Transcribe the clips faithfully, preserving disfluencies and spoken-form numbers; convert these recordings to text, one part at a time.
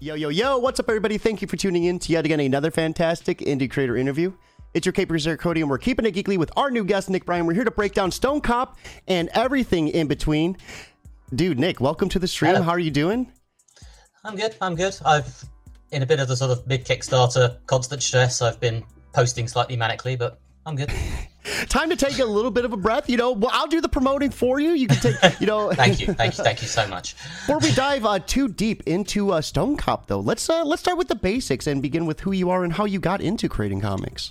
Yo, yo, yo, what's up, everybody? Thank you for tuning in to yet again another fantastic indie creator interview. It's your Capers there, Cody, and we're keeping it geekly with our new guest, Nick Bryan. We're here to break down Stone Cop and everything in between. Dude, Nick, welcome to the stream. Hello. How are you doing? I'm good, I'm good. I've, in a bit of the sort of mid-Kickstarter constant stress, I've been posting slightly manically, but I'm good. Time to take a little bit of a breath. You know, well, I'll do the promoting for you. You can take, you know. Thank you, thank you, thank you so much. Before we dive uh, too deep into uh, Stone Cop, though, let's uh, let's start with the basics and begin with who you are and how you got into creating comics.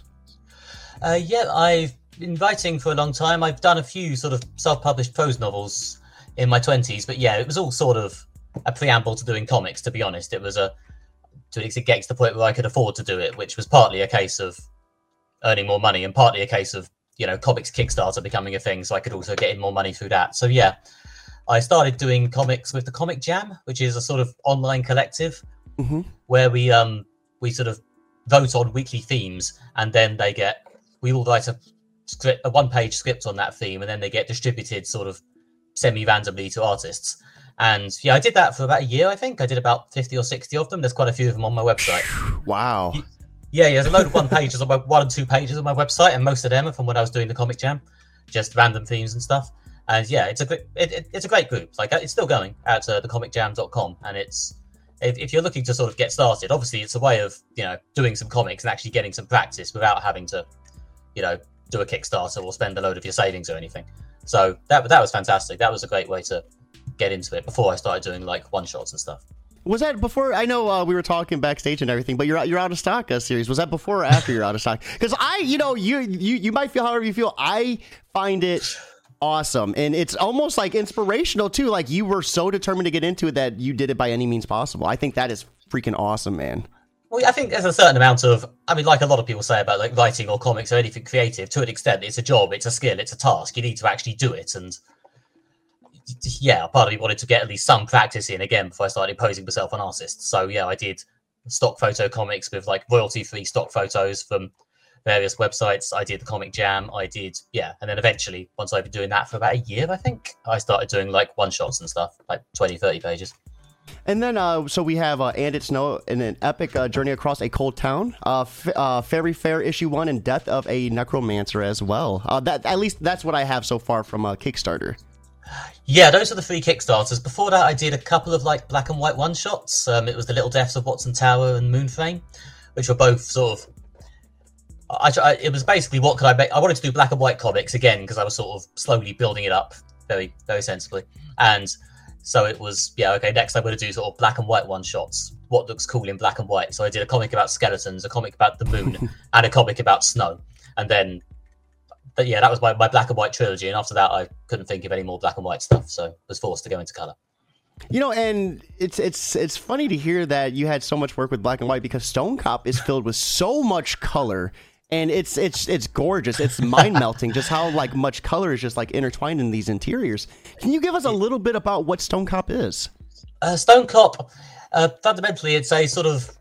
Uh, yeah, I've been writing for a long time. I've done a few sort of self-published prose novels in my twenties, but yeah, it was all sort of a preamble to doing comics, to be honest. It was a to get to the point where I could afford to do it, which was partly a case of earning more money and partly a case of, you know, comics Kickstarter becoming a thing, so I could also get in more money through that. So yeah, I started doing comics with the Comic Jam, which is a sort of online collective mm-hmm. where we um we sort of vote on weekly themes, and then they get we all write a script, a one-page script on that theme, and then they get distributed sort of semi-randomly to artists. And yeah, I did that for about a year. I think I did about fifty or sixty of them. There's quite a few of them on my website. Wow. Yeah, yeah, there's a load of one pages on my one and two pages on my website, and most of them are from when I was doing the Comic Jam, just random themes and stuff. And yeah, it's a it, it, it's a great group. Like, it's still going at uh, the comic jam dot com, and it's if, if you're looking to sort of get started, obviously it's a way of, you know, doing some comics and actually getting some practice without having to, you know, do a Kickstarter or spend a load of your savings or anything. So that that was fantastic. That was a great way to get into it before I started doing like one shots and stuff. Was that before? I know uh, we were talking backstage and everything, but you're you're out of stock uh, series. Was that before or after you're out of stock? Because I, you know, you you you might feel however you feel. I find it awesome, and it's almost like inspirational too. Like, you were so determined to get into it that you did it by any means possible. I think that is freaking awesome, man. Well, I think there's a certain amount of, I mean, like a lot of people say about like writing or comics or anything creative, to an extent, it's a job, it's a skill, it's a task. You need to actually do it, and yeah, part of me wanted to get at least some practice in again before I started posing myself an artist. So yeah, I did stock photo comics with like royalty-free stock photos from various websites. I did the Comic Jam. I did, yeah, and then eventually, once I've been doing that for about a year, I think, I started doing like one-shots and stuff, like twenty, thirty pages. And then, uh, so we have uh, And It Snow in an epic uh, journey across a cold town, uh, f- uh, Fairy Fair issue one, and Death of a Necromancer as well. Uh, that at least that's what I have so far from uh, Kickstarter. Yeah, those are the three Kickstarters. Before that, I did a couple of like black and white one shots. Um, it was the Little Deaths of Watson Tower and Moonframe, which were both sort of. I, I, it was basically, what could I make? I wanted to do black and white comics again because I was sort of slowly building it up very, very sensibly. And so it was, yeah, okay, next I'm going to do sort of black and white one shots. What looks cool in black and white? So I did a comic about skeletons, a comic about the moon, and a comic about snow. And then. But yeah, that was my, my black and white trilogy, and after that, I couldn't think of any more black and white stuff, so was forced to go into color. You know, and it's it's it's funny to hear that you had so much work with black and white, because Stone Cop is filled with so much color, and it's it's it's gorgeous. It's mind melting just how like much color is just like intertwined in these interiors. Can you give us a little bit about what Stone Cop is? Uh, Stone Cop, uh, fundamentally, it's a sort of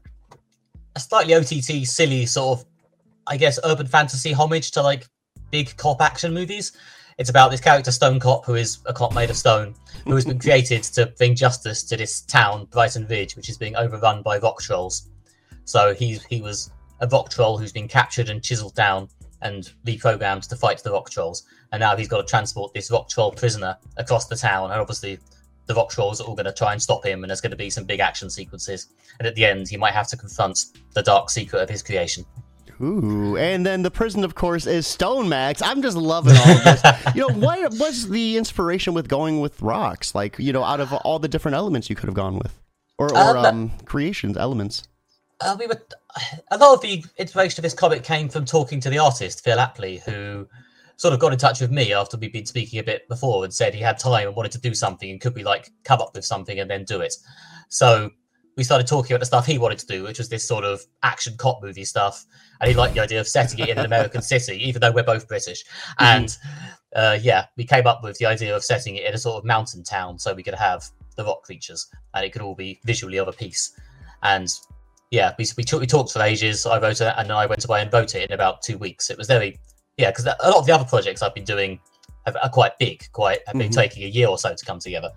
a slightly O T T, silly sort of, I guess, urban fantasy homage to like big cop action movies. It's about this character Stone Cop, who is a cop made of stone, who has been created to bring justice to this town, Brighton Ridge, which is being overrun by rock trolls. So he he was a rock troll who's been captured and chiseled down and reprogrammed to fight the rock trolls, and now he's got to transport this rock troll prisoner across the town, and obviously the rock trolls are all going to try and stop him, and there's going to be some big action sequences, and at the end he might have to confront the dark secret of his creation. Ooh, and then the prison, of course, is Stone Max. I'm just loving all of this. You know, what was the inspiration with going with rocks? Like, you know, out of all the different elements you could have gone with, or, or um, um, creations, elements. Uh, we were a lot of the inspiration of this comic came from talking to the artist Phil Apley, who sort of got in touch with me after we'd been speaking a bit before and said he had time and wanted to do something, and could we like come up with something and then do it. So we started talking about the stuff he wanted to do, which was this sort of action cop movie stuff. And he liked the idea of setting it in an American city, even though we're both British. And uh, yeah, we came up with the idea of setting it in a sort of mountain town so we could have the rock creatures and it could all be visually of a piece. And yeah, we we, t- we talked for ages. I wrote it, and then I went away and wrote it in about two weeks. It was very, yeah, because a lot of the other projects I've been doing have, are quite big, quite have been mm-hmm. taking a year or so to come together.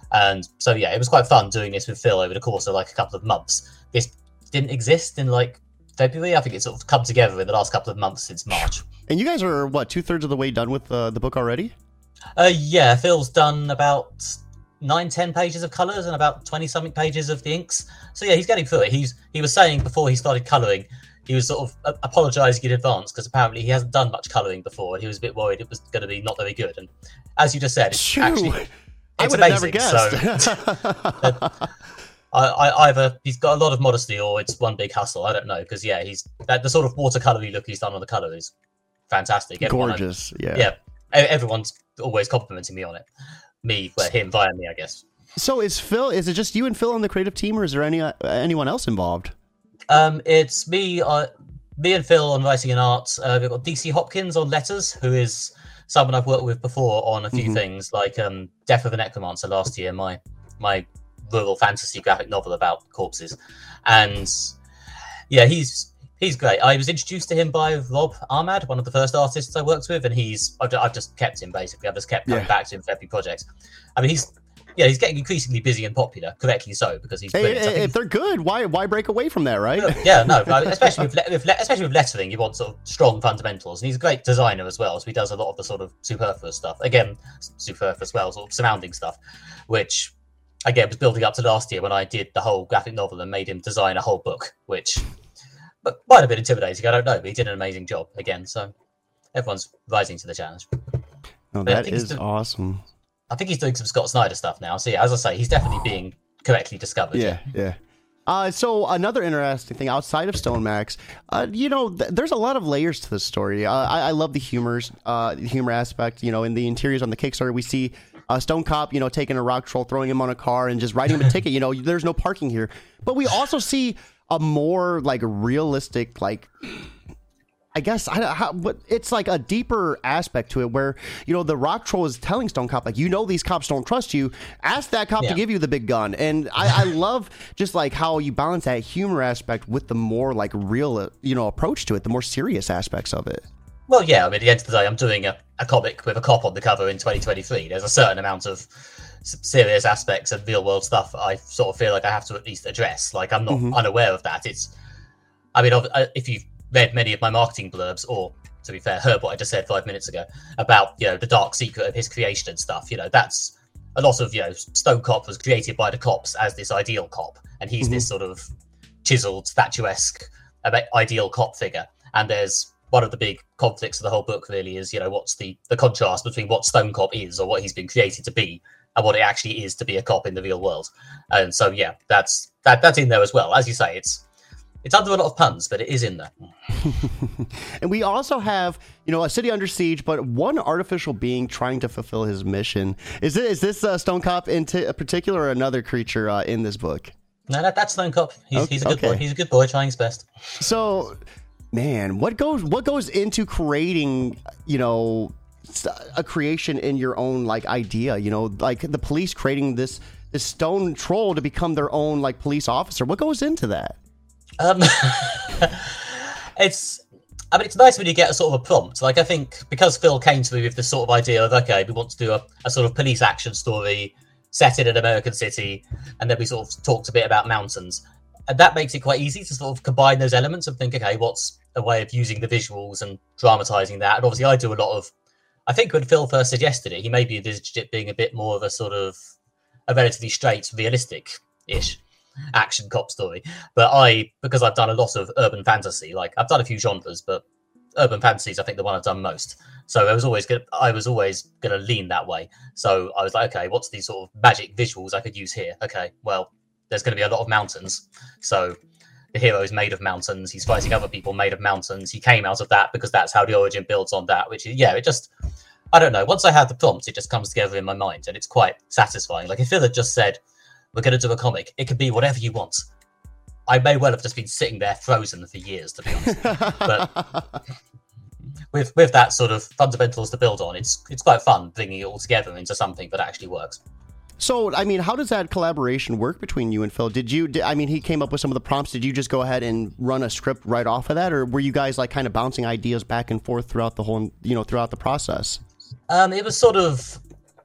And so yeah, it was quite fun doing this with Phil over the course of like a couple of months. This didn't exist in like February. I think it's sort of come together in the last couple of months since March. And you guys are what, two thirds of the way done with uh, the book already? Uh, yeah, Phil's done about nine, ten pages of colours and about twenty something pages of the inks. So yeah, he's getting through it. He's he was saying before he started colouring, he was sort of uh, apologising in advance because apparently he hasn't done much colouring before, and he was a bit worried it was going to be not very good. And as you just said, it's Shoo. actually I it's would have amazing. never guessed. So uh, I, I either he's got a lot of modesty or it's one big hustle. I don't know, because yeah, he's that the sort of watercolory look he's done on the colour is fantastic. Everyone, Gorgeous, yeah. Yeah, everyone's always complimenting me on it. Me, well, him via me, I guess. So is Phil? Is it just you and Phil on the creative team, or is there any uh, anyone else involved? Um, it's me, uh, me and Phil on writing and art. Uh, we've got D C Hopkins on letters, who is someone I've worked with before on a few mm-hmm. things, like um, Death of a Necromancer last year, my my rural fantasy graphic novel about corpses, and yeah, he's. He's great. I was introduced to him by Rob Ahmad, one of the first artists I worked with, and he's I've, I've just kept him basically. I've just kept coming yeah. back to him for every project. I mean, he's yeah, he's getting increasingly busy and popular, correctly so, because he's hey, if he's, they're good, why why break away from that, right? Yeah, no, especially with, with especially with lettering, you want sort of strong fundamentals, and he's a great designer as well, so he does a lot of the sort of superfluous stuff. Again, superfluous, well, sort of surrounding stuff, which again was building up to last year when I did the whole graphic novel and made him design a whole book, which. But might have been intimidating, I don't know, but he did an amazing job again, so everyone's rising to the challenge. Oh, that is doing, awesome. I think he's doing some Scott Snyder stuff now, so yeah, as I say, he's definitely being correctly discovered. Yeah, yeah. yeah. Uh, so another interesting thing outside of Stone Max, uh, you know, th- there's a lot of layers to the story. Uh, I-, I love the humors, uh, the humor aspect. You know, in the interiors on the Kickstarter, we see uh, Stone Cop, you know, taking a rock troll, throwing him on a car, and just writing him a ticket. You know, there's no parking here. But we also see a more like realistic, like I guess I how, but it's like a deeper aspect to it where, you know, the rock troll is telling Stone Cop, like, you know, these cops don't trust you. Ask that cop yeah. to give you the big gun. And I, I love just like how you balance that humor aspect with the more like real, you know, approach to it, the more serious aspects of it. Well, yeah, I mean, at the end of the day, I'm doing a, a comic with a cop on the cover in twenty twenty-three. There's a certain amount of serious aspects of real world stuff I sort of feel like I have to at least address. Like, I'm not mm-hmm. unaware of that. It's, I mean, if you've read many of my marketing blurbs, or to be fair, heard what I just said five minutes ago about, you know, the dark secret of his creation and stuff, you know, that's a lot of, you know, Stone Cop was created by the cops as this ideal cop, and he's mm-hmm. this sort of chiseled, statuesque ideal cop figure. And there's one of the big conflicts of the whole book really is, you know, what's the, the contrast between what Stone Cop is, or what he's been created to be, and what it actually is to be a cop in the real world. And so, yeah, that's that that's in there as well. As you say, it's it's under a lot of puns, but it is in there. And we also have, you know, a city under siege, but one artificial being trying to fulfill his mission. Is it is this uh, Stone Cop in t- particular, or another creature uh, in this book? No, that, that's Stone Cop. He's, okay, he's a good okay. boy. He's a good boy trying his best. So, man, what goes what goes into creating, you know, a creation in your own like idea, you know, like the police creating this this stone troll to become their own like police officer? What goes into that? Um, it's, I mean, it's nice when you get a sort of a prompt. Like, I think because Phil came to me with this sort of idea of, okay, we want to do a, a sort of police action story set in an American city, and then we sort of talked a bit about mountains, and that makes it quite easy to sort of combine those elements and think, okay, what's a way of using the visuals and dramatizing that? And obviously I do a lot of, I think when Phil first suggested it, he maybe envisaged it being a bit more of a sort of a relatively straight, realistic-ish action cop story. But I, because I've done a lot of urban fantasy, like I've done a few genres, but urban fantasy is, I think, the one I've done most. So I was always gonna, I was always going to lean that way. So I was like, okay, what's these sort of magic visuals I could use here? Okay, well, there's going to be a lot of mountains. So the hero is made of mountains. He's fighting other people made of mountains. He came out of that because that's how the origin builds on that, which is, yeah, it just, I don't know. Once I have the prompts, it just comes together in my mind, and it's quite satisfying. Like if Phil had just said, we're going to do a comic, it could be whatever you want, I may well have just been sitting there frozen for years, to be honest. But with with that sort of fundamentals to build on, it's it's quite fun bringing it all together into something that actually works. So, I mean, how does that collaboration work between you and Phil? Did you, did, I mean, he came up with some of the prompts. Did you just go ahead and run a script right off of that? Or were you guys like kind of bouncing ideas back and forth throughout the whole, you know, throughout the process? Um, it was sort of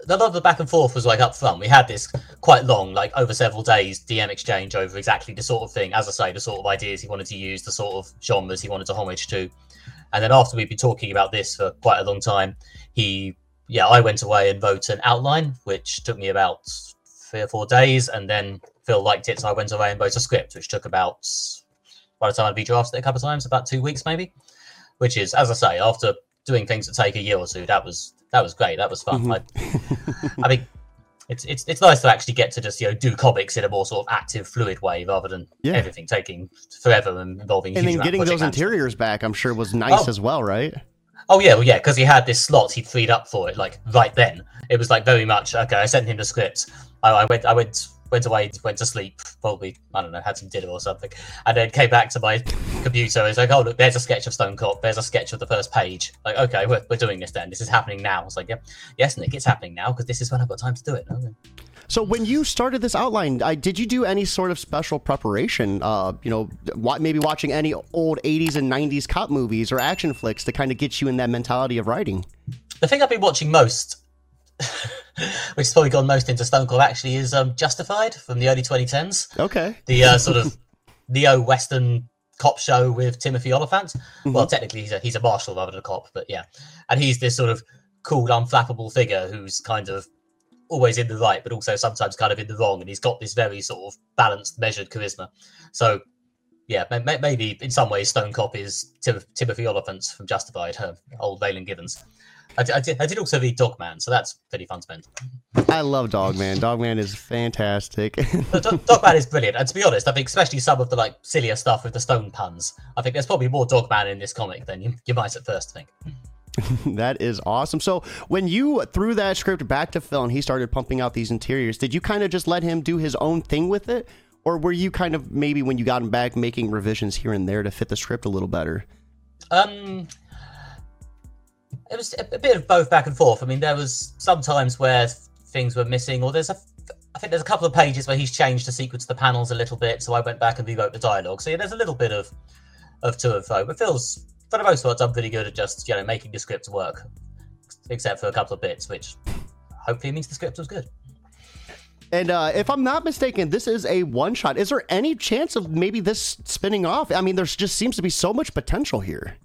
a lot of the back and forth was like up front. We had this quite long, like over several days, D M exchange over exactly the sort of thing, as I say, the sort of ideas he wanted to use, the sort of genres he wanted to homage to. And then after we'd been talking about this for quite a long time, he, yeah, I went away and wrote an outline, which took me about three or four days. And then Phil liked it, so I went away and wrote a script, which took about, by the time I'd redrafted it a couple of times, about two weeks maybe. Which is, as I say, after doing things that take a year or two, that was that was great. That was fun. Mm-hmm. I, I mean, it's it's it's nice to actually get to just you know do comics in a more sort of active, fluid way rather than yeah. everything taking forever and involving. And huge then getting those interiors back, I'm sure was nice oh. as well, right? Oh yeah, well yeah, because he had this slot he freed up for it. Like right then, it was like very much okay. I sent him the script. I, I went. I went. Went away, went to sleep, probably, I don't know, had some dinner or something, and then came back to my computer and was like, oh, look, there's a sketch of Stone Cop, there's a sketch of the first page. Like, okay, we're, we're doing this then, this is happening now. I was like, yeah, yes, Nick, it's happening now, because this is when I've got time to do it. Okay. So when you started this outline, I, did you do any sort of special preparation, uh, you know, wa- maybe watching any old eighties and nineties cop movies or action flicks to kind of get you in that mentality of writing? The thing I've been watching most which has probably gone most into Stone Cold actually is um, Justified from the early twenty tens. Okay. The uh, sort of neo-Western cop show with Timothy Olyphant. Mm-hmm. Well, technically he's a, he's a marshal rather than a cop, but yeah. And he's this sort of cool, unflappable figure who's kind of always in the right, but also sometimes kind of in the wrong. And he's got this very sort of balanced, measured charisma. So yeah, maybe in some ways Stone Cop is Tim- Timothy Olyphant from Justified, her old Waylon Givens. I, I, did, I did also read Dogman, so that's pretty fun to spend. I love Dogman. Dogman is fantastic. Dogman is brilliant. And to be honest, I think especially some of the like sillier stuff with the stone puns, I think there's probably more Dogman in this comic than you, you might at first think. That is awesome. So when you threw that script back to Phil and he started pumping out these interiors, did you kind of just let him do his own thing with it? Or were you kind of maybe when you got him back making revisions here and there to fit the script a little better? Um... It was a bit of both back and forth. I mean, there was some times where things were missing, or there's a, I think there's a couple of pages where he's changed the sequence of the panels a little bit, so I went back and rewrote the dialogue. So yeah, there's a little bit of, of to and fro, but Phil's, for the most part, done pretty good at just, you know, making the script work, except for a couple of bits, which hopefully means the script was good. And uh, if I'm not mistaken, this is a one-shot. Is there any chance of maybe this spinning off? I mean, there just seems to be so much potential here.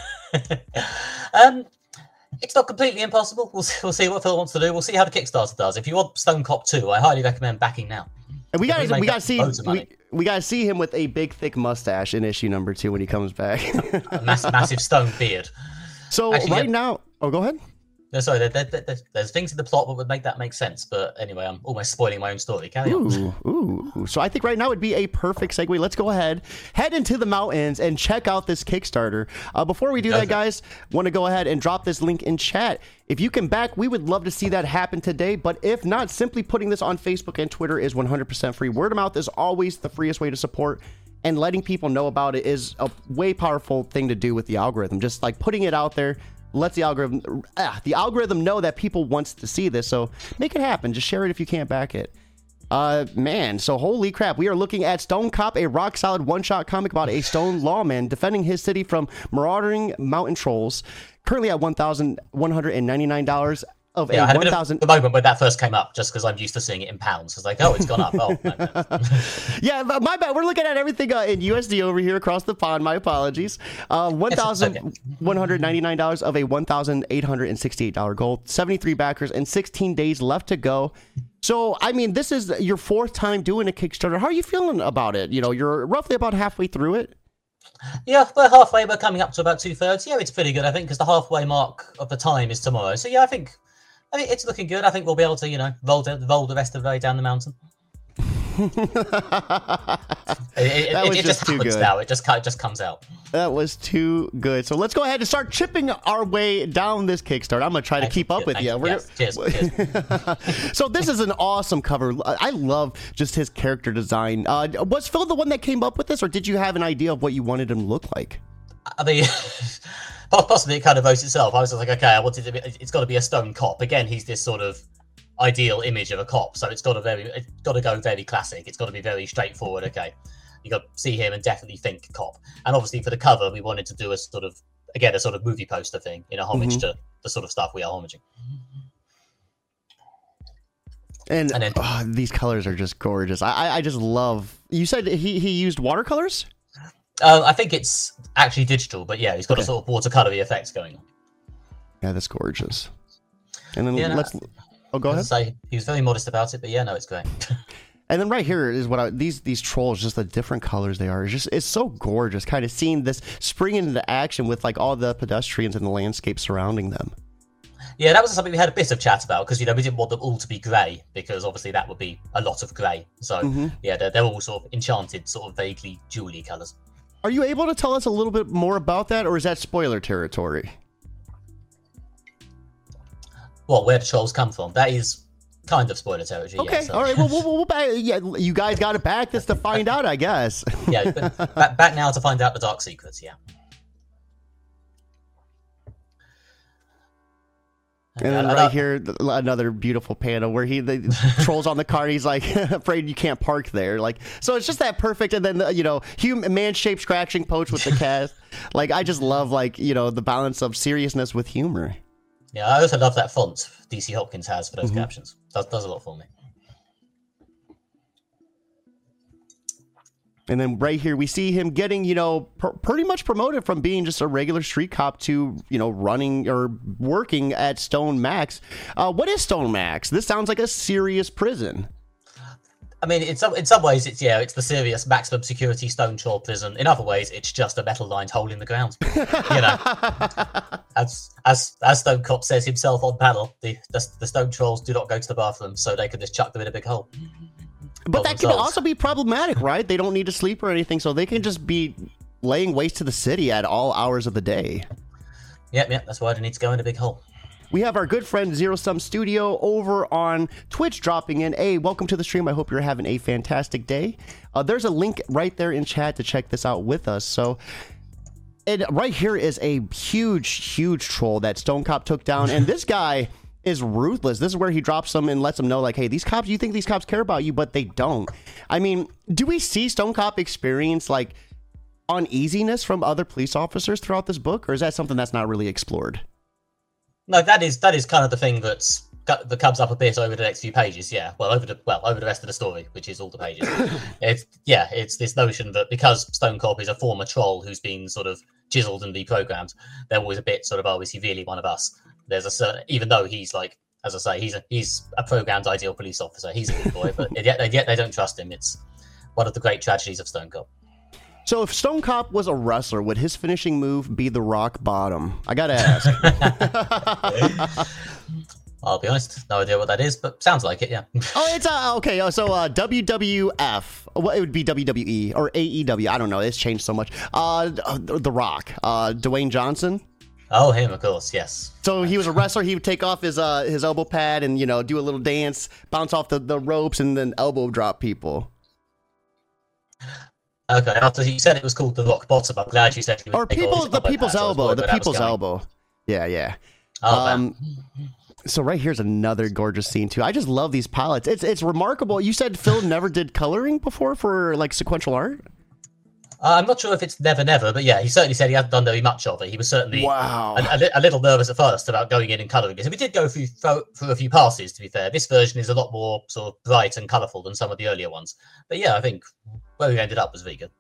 um... It's not completely impossible. We'll see, we'll see what Phil wants to do. We'll see how the Kickstarter does. If you want Stone Cop two, I highly recommend backing now. And we got we, we got to see we, we got to see him with a big thick mustache in issue number two when he comes back. A massive, massive stone beard. So Actually, right yeah, now, oh, go ahead. No, sorry. There, there, there, there's things in the plot that would make that make sense, but anyway, I'm almost spoiling my own story. Carry ooh, on. Ooh, ooh. So I think right now would be a perfect segue. Let's go ahead, head into the mountains, and check out this Kickstarter. Uh, before we do that, guys, want to go ahead and drop this link in chat. If you can back, we would love to see that happen today. But if not, simply putting this on Facebook and Twitter is one hundred percent free. Word of mouth is always the freest way to support. And letting people know about it is a way powerful thing to do with the algorithm. Just like putting it out there lets the algorithm ah, the algorithm know that people wants to see this. So make it happen. Just share it if you can't back it. Uh, man, so holy crap. We are looking at Stone Cop, a rock-solid one-shot comic about a stone lawman defending his city from marauding mountain trolls. Currently at one thousand one hundred ninety-nine dollars. Of yeah, a I had one a thousand. The moment when that first came up, just because I'm used to seeing it in pounds, I was like, "Oh, it's gone up." Oh, no, no. Yeah, my bad. We're looking at everything uh, in U S D over here across the pond. My apologies. Uh, one thousand one hundred ninety-nine dollars of a one thousand eight hundred sixty-eight dollars goal. Seventy-three backers and sixteen days left to go. So, I mean, this is your fourth time doing a Kickstarter. How are you feeling about it? You know, you're roughly about halfway through it. Yeah, we're halfway. We're coming up to about two thirds. Yeah, it's pretty good, I think, because the halfway mark of the time is tomorrow. So, yeah, I think. I mean, it's looking good. I think we'll be able to, you know, roll the, roll the rest of the way down the mountain. it it, that was it, it just, just too happens good. now. It just it just comes out. That was too good. So let's go ahead and start chipping our way down this Kickstarter. I'm going to try to Thank keep you. up with Thank you. you. We're, yes. Cheers. Cheers. So this is an awesome cover. I love just his character design. Uh, was Phil the one that came up with this, or did you have an idea of what you wanted him to look like? I mean, possibly it kind of votes itself. I was just like, okay, I wanted to be, it's got to be a stone cop. Again, he's this sort of ideal image of a cop, so it's got to very, it's got to go very classic. It's got to be very straightforward. Okay, you got to see him and definitely think cop. And obviously for the cover, we wanted to do a sort of, again, a sort of movie poster thing, in a homage mm-hmm. to the sort of stuff we are homaging. And, and then, oh, these colors are just gorgeous. I, I I just love. You said he he used watercolors. Uh, I think it's actually digital, but yeah, he's got okay. a sort of watercolory effect going on. Yeah, that's gorgeous. And then yeah, let's. No, oh, go ahead. Say, he was very modest about it, but yeah, no, it's great. And then right here is what I, these these trolls, just the different colors they are. It's just it's so gorgeous, kind of seeing this spring into action with like all the pedestrians and the landscape surrounding them. Yeah, that was something we had a bit of chat about because, you know, we didn't want them all to be grey because obviously that would be a lot of grey. So, mm-hmm. yeah, they're, they're all sort of enchanted, sort of vaguely jewelly colours. Are you able to tell us a little bit more about that, or is that spoiler territory? Well, where the trolls come from. That is kind of spoiler territory. Okay, yeah, so. all right. Well, we'll, we'll back, yeah, you guys got to back this to find out, I guess. yeah, back, back now to find out the dark secrets, yeah. And then right here, another beautiful panel where he the trolls on the car. And he's like afraid you can't park there. Like, so it's just that perfect. And then the, you know, human man-shaped scratching poach with the cast. Like, I just love like you know the balance of seriousness with humor. Yeah, I also love that font D C Hopkins has for those mm-hmm. captions. Does does a lot for me. And then right here, we see him getting, you know, pr- pretty much promoted from being just a regular street cop to, you know, running or working at Stone Max. Uh, what is Stone Max? This sounds like a serious prison. I mean, in some in some ways, it's yeah, it's the serious maximum security Stone Troll prison. In other ways, it's just a metal-lined hole in the ground. You know, as as as Stone Cop says himself on panel, the, the the Stone Trolls do not go to the bathroom, so they can just chuck them in a big hole. But that can also be problematic, right? They don't need to sleep or anything, so they can just be laying waste to the city at all hours of the day. Yep, yep, that's why they need to go in a big hole. We have our good friend Zero Sum Studio over on Twitch dropping in. Hey, welcome to the stream. I hope you're having a fantastic day. Uh, there's a link right there in chat to check this out with us. So, and right here is a huge, huge troll that Stone Cop took down. And this guy is ruthless. This is where he drops them and lets them know, like, hey, these cops, you think these cops care about you, but they don't. I mean, do we see Stone Cop experience, like, uneasiness from other police officers throughout this book? Or is that something that's not really explored? No, that is that is kind of the thing that's that comes up a bit over the next few pages. Yeah, well, over the well over the rest of the story, which is all the pages. It's yeah, it's this notion that because Stone Cop is a former troll who's been sort of chiseled and reprogrammed, they're always a bit sort of, oh, is he really one of us? There's a certain, even though he's like, as I say, he's a he's a programmed ideal police officer. He's a good boy, but yet yet they don't trust him. It's one of the great tragedies of Stone Cop. So if Stone Cop was a wrestler, would his finishing move be the rock bottom? I gotta ask. I'll be honest, no idea what that is, but sounds like it, yeah. Oh, it's uh, okay. So uh, W W F, well, it would be W W E or A E W. I don't know. It's changed so much. Uh, the Rock, uh, Dwayne Johnson. Oh, him, of course, yes. So he was a wrestler. He would take off his uh, his elbow pad and, you know, do a little dance, bounce off the, the ropes, and then elbow drop people. Okay, after you said it was called the Rock Bottom, I'm glad you said it was or people, the people's pad, elbow, the people's elbow. Yeah, yeah. Oh, um, so right here's another gorgeous scene too. I just love these palettes. It's it's remarkable. You said Phil never did coloring before for like sequential art. Uh, I'm not sure if it's never, never, but yeah, he certainly said he hadn't done very much of it. He was certainly wow. a, a, a little nervous at first about going in and colouring this. And we did go through, through through a few passes, to be fair. This version is a lot more sort of bright and colourful than some of the earlier ones. But yeah, I think where we ended up was vegan.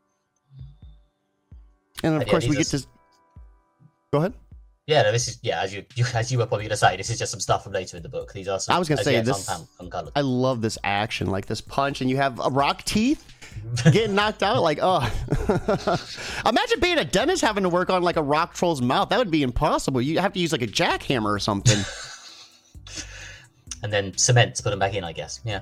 And of but course, yeah, we get just... to go ahead. Yeah, no, this is yeah, as you, you as you were probably going to say, this is just some stuff from later in the book. These are some. I was going to say this. Un- un- I love this action, like this punch, and you have a rock teeth getting knocked out. Like, oh, imagine being a dentist having to work on like a rock troll's mouth. That would be impossible. You have to use like a jackhammer or something. And then cement to put them back in, I guess. Yeah.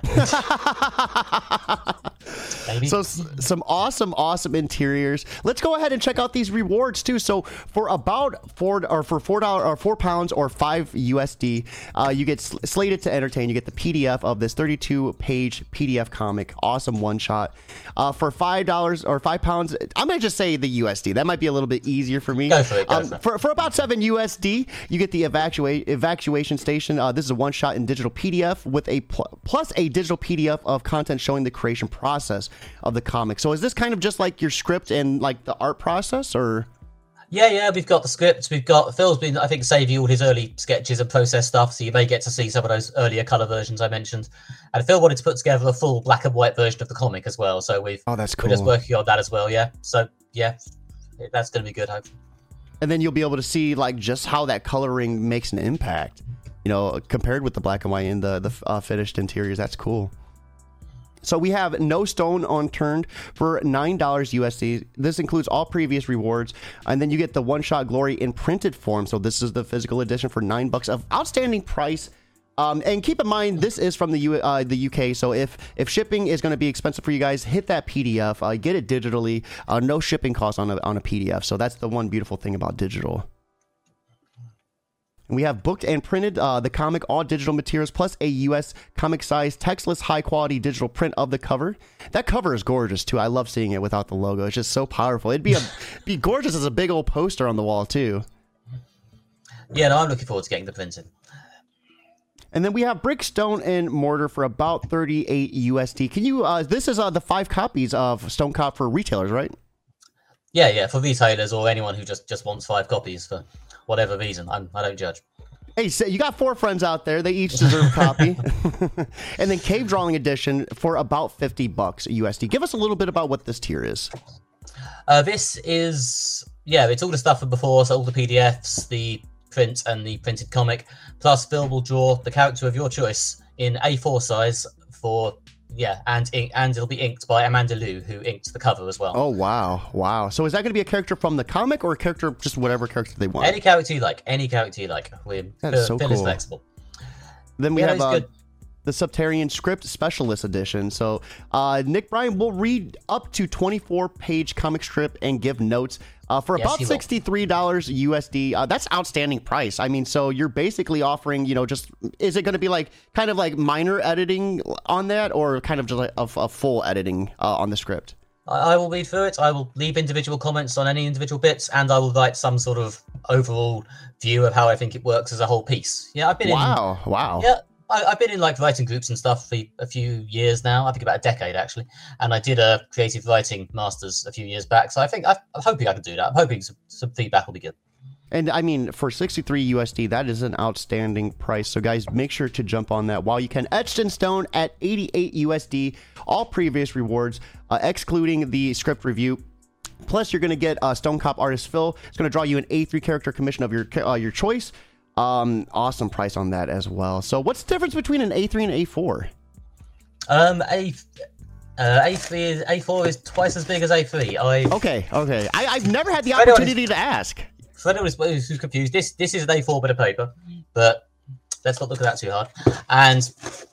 Maybe. So some awesome, awesome interiors. Let's go ahead and check out these rewards too. So for about four or for four dollars or four pounds or five U S D, uh, you get sl- slated to entertain. You get the P D F of this thirty-two page P D F comic, awesome one shot. Uh, for five dollars or five pounds, I'm gonna just say the U S D. That might be a little bit easier for me. Go for it. Go um, for, it. for for about seven U S D, you get the evacuate evacuation station. Uh, this is a one shot in digital P D F with a pl- plus a digital P D F of content showing the creation process of the comic. So is this kind of just like your script and like the art process, or? Yeah, yeah, we've got the script. We've got Phil's been, I think, saving all his early sketches and process stuff, so you may get to see some of those earlier color versions I mentioned. And Phil wanted to put together a full black and white version of the comic as well, so we've oh, that's cool. we're just working on that as well. Yeah, so yeah, that's going to be good. Hopefully. And then you'll be able to see like just how that coloring makes an impact, you know, compared with the black and white and the the uh, finished interiors. That's cool. So we have No Stone Unturned for nine dollars U S D. This includes all previous rewards, and then you get the One Shot Glory in printed form. So this is the physical edition for nine bucks, of outstanding price. Um, and keep in mind, this is from the U, uh, the U K. So if if shipping is going to be expensive for you guys, hit that P D F. Uh, get it digitally. Uh, no shipping costs on a on a P D F. So that's the one beautiful thing about digital. We have booked and printed uh, the comic, all digital materials, plus a U S comic size, textless, high quality digital print of the cover. That cover is gorgeous too. I love seeing it without the logo. It's just so powerful. It'd be a, be gorgeous as a big old poster on the wall too. Yeah, no, I'm looking forward to getting the printed. And then we have Brick, Stone, and Mortar for about thirty-eight U S D. Can you? Uh, this is uh, the five copies of Stone Cop for retailers, right? Yeah, yeah, for retailers or anyone who just, just wants five copies for whatever reason. I'm, I don't judge. Hey, so you got four friends out there. They each deserve a copy. And then Cave Drawing Edition for about fifty bucks U S D. Give us a little bit about what this tier is. Uh, this is, yeah, it's all the stuff from before, so all the P D Fs, the print and the printed comic, plus Phil will draw the character of your choice in A four size for, yeah, and ink, and it'll be inked by Amanda Liu, who inked the cover as well. Oh, wow. Wow. So is that going to be a character from the comic or a character, just whatever character they want? Any character you like. Any character you like. We're, That's so Phil cool. is flexible. Then we yeah, have uh, the Subterranean Script Specialist Edition. So uh, Nick Bryan will read up to twenty-four page comic strip and give notes uh, for Yes, about sixty-three dollars U S D. Uh, that's outstanding price. I mean, so you're basically offering, you know, just, is it going to be like kind of like minor editing on that, or kind of just like a, a full editing uh, on the script? I, I will read through it. I will leave individual comments on any individual bits, and I will write some sort of overall view of how I think it works as a whole piece. Yeah, I've been wow, in... Wow, wow. Yeah. I, I've been in like writing groups and stuff for a few years now. I think about a decade actually, and I did a creative writing masters a few years back. So I think I, I'm hoping I can do that. I'm hoping some, some feedback will be good. And I mean, for sixty-three U S D, that is an outstanding price. So guys, make sure to jump on that while you can. Etched in Stone at eighty-eight U S D. All previous rewards, uh, excluding the script review. Plus, you're going to get uh, Stone Cop artist Phil. It's going to draw you an A three character commission of your uh, your choice. Um, awesome price on that as well. So what's the difference between an A three and an A four? Um, A uh, A three is A four is twice as big as A three. I okay, okay. I, I've never had the opportunity to ask. For anyone who's, who's confused, this this is an A four bit of paper, but let's not look at that too hard. And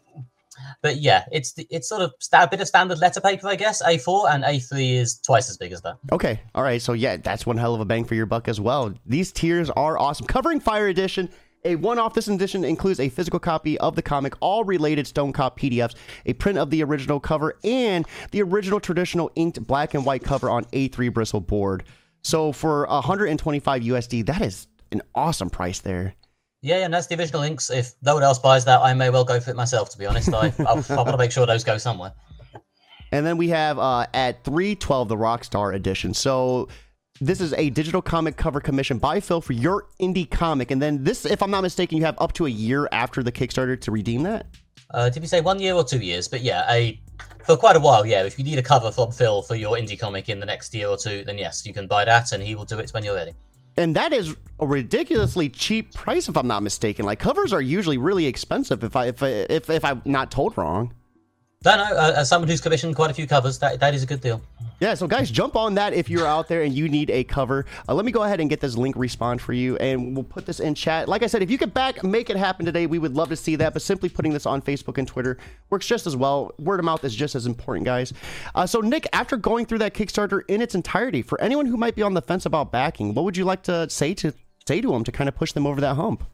but yeah, it's it's sort of a bit of standard letter paper, I guess. A four and A three is twice as big as that. Okay, all right. So yeah, that's one hell of a bang for your buck as well. These tiers are awesome. Covering Fire Edition, a one-off. This edition includes a physical copy of the comic, all related Stone Cop P D Fs, a print of the original cover, and the original traditional inked black and white cover on A three bristle board. So for one hundred twenty-five U S D, that is an awesome price there. Yeah, and that's the original inks. If no one else buys that, I may well go for it myself, to be honest. I, I'll, I've got to make sure those go somewhere. And then we have uh, at three twelve, the Rockstar Edition. So this is a digital comic cover commission by Phil for your indie comic. And then this, if I'm not mistaken, you have up to a year after the Kickstarter to redeem that? Uh, did we say one year or two years? But yeah, a for quite a while, yeah. If you need a cover from Phil for your indie comic in the next year or two, then yes, you can buy that, and he will do it when you're ready. And that is a ridiculously cheap price, if I'm not mistaken. Like, covers are usually really expensive, if I if if if I'm not told wrong. No, no. Uh, as someone who's commissioned quite a few covers, that that is a good deal. Yeah, so guys, jump on that if you're out there and you need a cover. Uh, let me go ahead and get this link respawned for you, and we'll put this in chat. Like I said, if you could back make it happen today, we would love to see that, but simply putting this on Facebook and Twitter works just as well. Word of mouth is just as important, guys. Uh, so, Nick, after going through that Kickstarter in its entirety, for anyone who might be on the fence about backing, what would you like to say to say to them to kind of push them over that hump?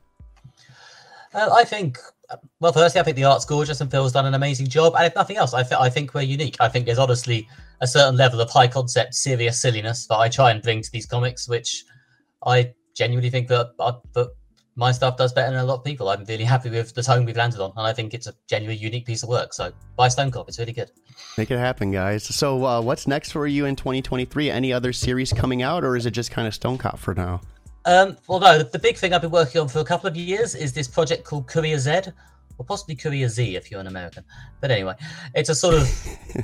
Uh, I think... Well, firstly, I think the art's gorgeous and Phil's done an amazing job. And if nothing else, I, th- I think we're unique. I think there's honestly a certain level of high concept, serious silliness that I try and bring to these comics, which I genuinely think that, uh, that my stuff does better than a lot of people. I'm really happy with the tone we've landed on, and I think it's a genuinely unique piece of work. So buy Stone Cop; it's really good. Make it happen, guys. So uh, what's next for you in twenty twenty-three? Any other series coming out, or is it just kind of Stone Cop for now? Um, well, no, the, the big thing I've been working on for a couple of years is this project called Courier Z, or possibly Courier Z if you're an American. But anyway, it's a sort of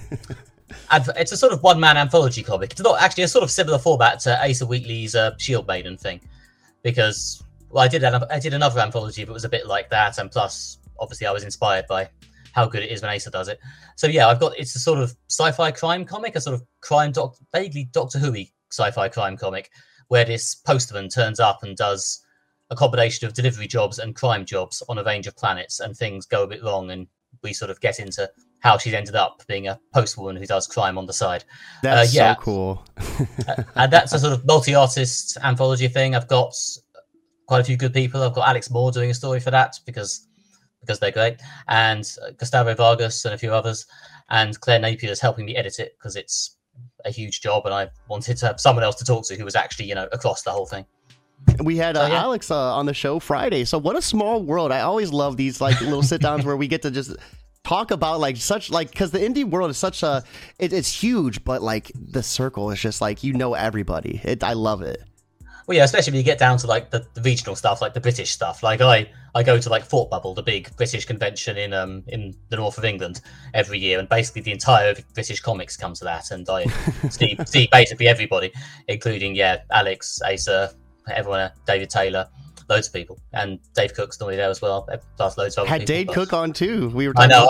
it's a sort of one-man anthology comic. It's not actually a sort of similar format to Asa Wheatley's uh, Shield Maiden thing, because well, I did I did another anthology, but it was a bit like that, and plus, obviously, I was inspired by how good it is when Asa does it. So yeah, I've got it's a sort of sci-fi crime comic, a sort of crime doc, vaguely Doctor Who-y sci-fi crime comic, where this postman turns up and does a combination of delivery jobs and crime jobs on a range of planets, and things go a bit wrong, and we sort of get into how she's ended up being a postwoman who does crime on the side. That's uh, yeah. so cool. And that's a sort of multi-artist anthology thing. I've got quite a few good people. I've got Alex Moore doing a story for that because because they're great, and Gustavo Vargas and a few others, and Claire Napier is helping me edit it because it's a huge job, and I wanted to have someone else to talk to who was actually, you know, across the whole thing. We had uh, so, yeah. Alex uh, on the show Friday. So what a small world. I always love these like little sit downs where we get to just talk about like such like because the indie world is such a it, it's huge, but like the circle is just like, you know, everybody. It, I love it. Well, yeah, especially when you get down to like the, the regional stuff, like the British stuff. Like I, I go to like Thought Bubble, the big British convention in um in the north of England every year, and basically the entire British comics come to that, and I see see basically everybody, including yeah Alex, Asa, everyone, David Taylor, loads of people, and Dave Cook's normally there as well. Plus loads of other Had people. Dave but... Cook on too. We were. I know.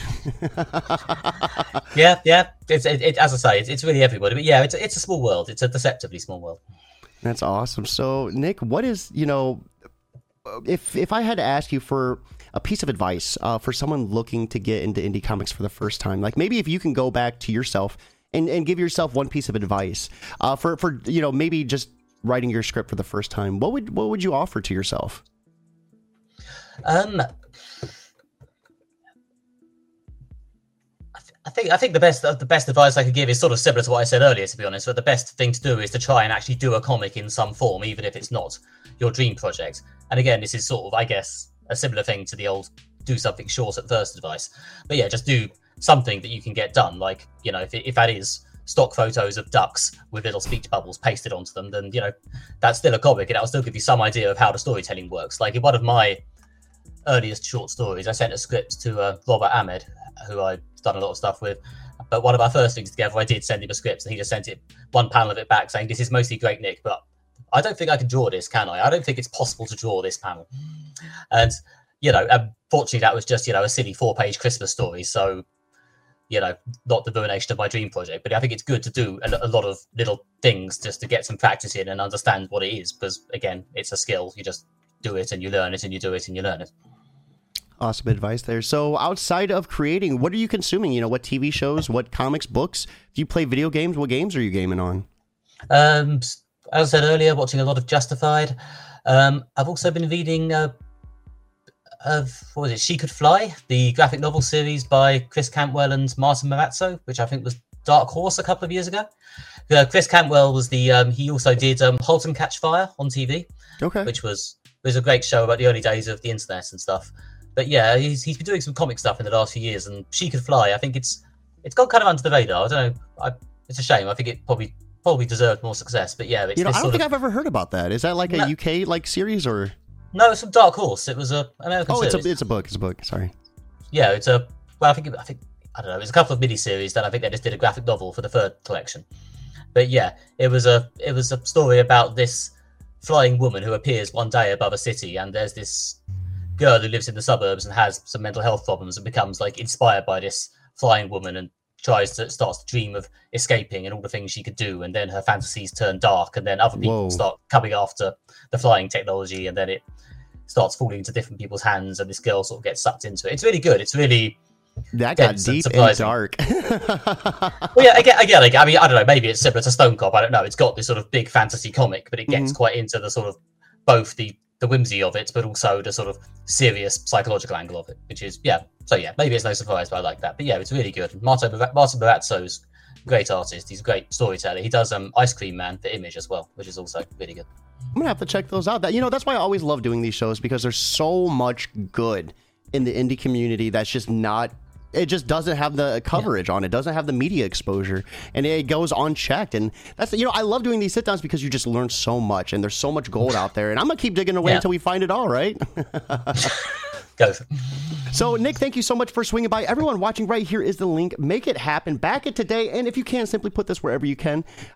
About... yeah, yeah. It's it, it, as I say, it's, it's really everybody. But yeah, it's it's a small world. It's a deceptively small world. That's awesome. So, Nick, what is, you know, if if I had to ask you for a piece of advice uh, for someone looking to get into indie comics for the first time, like maybe if you can go back to yourself and, and give yourself one piece of advice uh, for, for, you know, maybe just writing your script for the first time, what would what would you offer to yourself? Um, I think I think the best the best advice I could give is sort of similar to what I said earlier, to be honest. But the best thing to do is to try and actually do a comic in some form, even if it's not your dream project. And again, this is sort of, I guess, a similar thing to the old do something short at first advice. But yeah, just do something that you can get done. Like, you know, if if that is stock photos of ducks with little speech bubbles pasted onto them, then, you know, that's still a comic, and that'll still give you some idea of how the storytelling works. Like in one of my earliest short stories, I sent a script to uh, Robert Ahmed, who I've done a lot of stuff with. But one of our first things together, I did send him a script, and he just sent it one panel of it back saying, "This is mostly great, Nick, but I don't think I can draw this, can I? I don't think it's possible to draw this panel." And, you know, unfortunately, that was just, you know, a silly four-page Christmas story. So, you know, not the ruination of my dream project. But I think it's good to do a, a lot of little things just to get some practice in and understand what it is. Because, again, it's a skill. You just do it and you learn it and you do it and you learn it. Awesome advice there. So outside of creating, what are you consuming? You know, what T V shows, what comics, books? Do you play video games? What games are you gaming on? Um, as I said earlier, watching a lot of Justified. Um, I've also been reading, uh, of, what was it, She Could Fly, the graphic novel series by Chris Cantwell and Martin Marazzo, which I think was Dark Horse a couple of years ago. Uh, Chris Cantwell was the, um, he also did um, Halt and Catch Fire on T V, okay, which was, was a great show about the early days of the internet and stuff. But yeah, he's he's been doing some comic stuff in the last few years, and She Could Fly, I think it's it's gone kind of under the radar. I don't know. I, it's a shame. I think it probably probably deserved more success. But yeah, it's you know, this I don't sort think of... I've ever heard about that. Is that like a no, U K like series or? No, it's from Dark Horse. It was a American oh, series. it's a it's a book. It's a book. Sorry. Yeah, it's a well. I think I think I don't know. It's a couple of mini series. Then I think they just did a graphic novel for the third collection. But yeah, it was a it was a story about this flying woman who appears one day above a city, and there's this girl who lives in the suburbs and has some mental health problems and becomes like inspired by this flying woman and tries to starts to dream of escaping and all the things she could do, and then her fantasies turn dark, and then other people Whoa. start coming after the flying technology, and then it starts falling into different people's hands, and this girl sort of gets sucked into it. It's really good. It's really that got deep and, and dark. Well, yeah, again, again, again, I mean, I don't know. Maybe it's similar to Stone Cop. I don't know. It's got this sort of big fantasy comic, but it gets mm-hmm. quite into the sort of both the the whimsy of it, but also the sort of serious psychological angle of it, which is, yeah. So yeah, maybe it's no surprise, but I like that. But yeah, it's really good. Martin, Martin Marazzo's great artist. He's a great storyteller. He does um Ice Cream Man for Image as well, which is also really good. I'm gonna have to check those out. That you know, that's why I always love doing these shows, because there's so much good in the indie community that's just not. It just doesn't have the coverage yeah. on it, doesn't have the media exposure, and it goes unchecked. And that's, you know, I love doing these sit downs because you just learn so much, and there's so much gold out there. And I'm gonna keep digging away yeah. until we find it all, right? Go. So, Nick, thank you so much for swinging by. Everyone watching, right here is the link. Make it happen. Back it today. And if you can, simply put this wherever you can.